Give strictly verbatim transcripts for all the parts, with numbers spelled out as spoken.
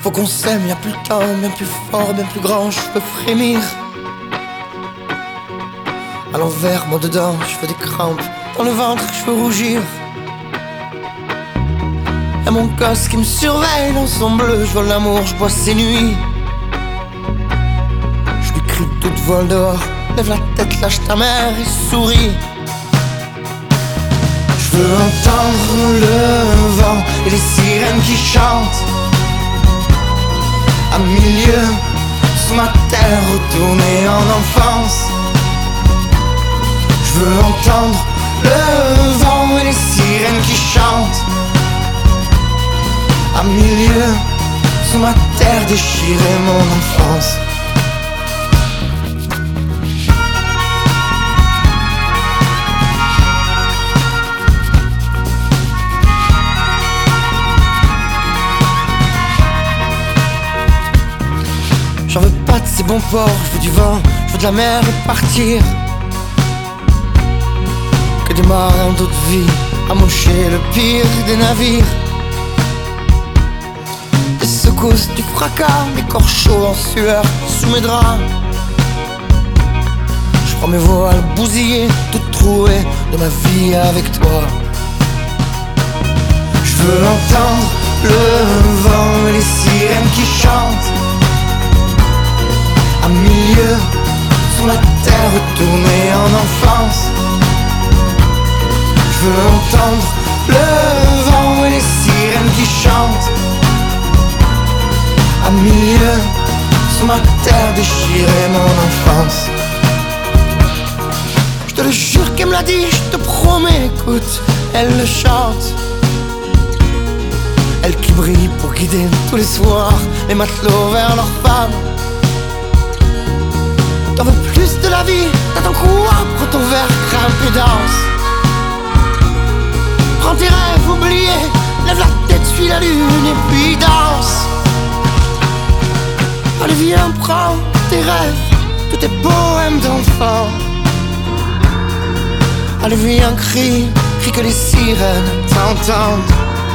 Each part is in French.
Faut qu'on s'aime, y'a plus le temps, bien plus fort, bien plus grand, je peux frémir. À l'envers, moi dedans, je fais des crampes dans le ventre, je veux rougir. Y'a mon gosse qui me surveille dans son bleu, je veux l'amour, je bois ses nuits. Je lui crie toute voile dehors, lève la tête, lâche ta mère et souris. Je veux entendre le vent et les sirènes qui chantent à milieu, sous ma terre, retourner en enfance. Je veux entendre le vent et les sirènes qui chantent à milieu, sous ma terre, déchirer mon enfance. J'en veux pas de ces bons ports, je veux du vent, je veux de la mer et partir. Que des marins d'autres vies, amocher le pire des navires. Des secousses, du fracas, des corps chauds en sueur sous mes draps. Je prends mes voiles bousillées, toutes trouées de ma vie avec toi. Je veux entendre le vent et les sirènes qui chantent à milieu, sur la terre, retourner en enfance. Je veux entendre le vent et les sirènes qui chantent à milieu, sur ma terre, déchirer mon enfance. Je te le jure qu'elle me l'a dit, je te promets, écoute, elle le chante. Elle qui brille pour guider tous les soirs les matelots vers leurs femmes. T'en veux plus de la vie, t'attends quoi? Prends ton verre, grimpe et danse. Prends tes rêves oubliés, lève la tête, suis la lune et puis danse. Allez viens, prends tes rêves, tous tes poèmes d'enfant. Allez viens, crie, crie que les sirènes t'entendent.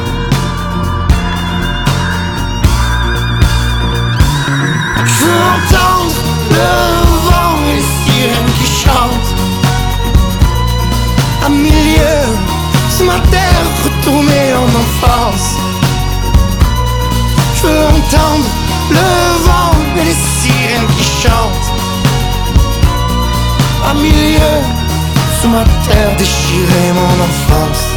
Je veux entendre le vent et les sirènes qui chantent à milieu, sous ma terre, retourner en enfance. Je veux entendre le vent et les sirènes qui chantent à milieu, sous ma terre, déchirer mon enfance.